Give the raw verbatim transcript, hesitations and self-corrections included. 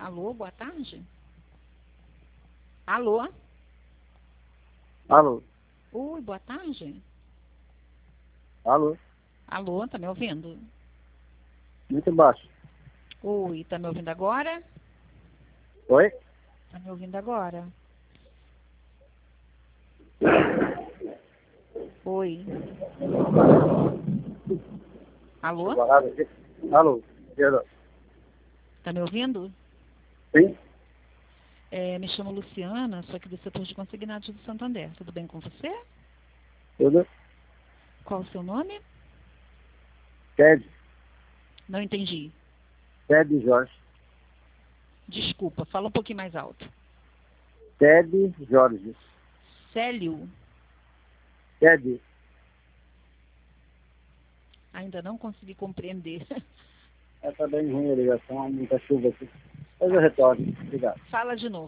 Alô, boa tarde. Alô? Alô? Oi, boa tarde. Alô? Alô, tá me ouvindo? Muito baixo. Oi, tá me ouvindo agora? Oi? Tá me ouvindo agora? Oi. Alô? Alô? Perdão. Tá me ouvindo? Sim? É, me chamo Luciana, sou aqui do setor de consignados do Santander. Tudo bem com você? Tudo? Qual o seu nome? Ted? Não entendi. Ted Jorge. Desculpa, fala um pouquinho mais alto. Ted Jorge. Célio? Ted. Ainda não consegui compreender. É, tá bem ruim a ligação, muita chuva aqui. Depois eu retorno. Obrigado. Fala de novo.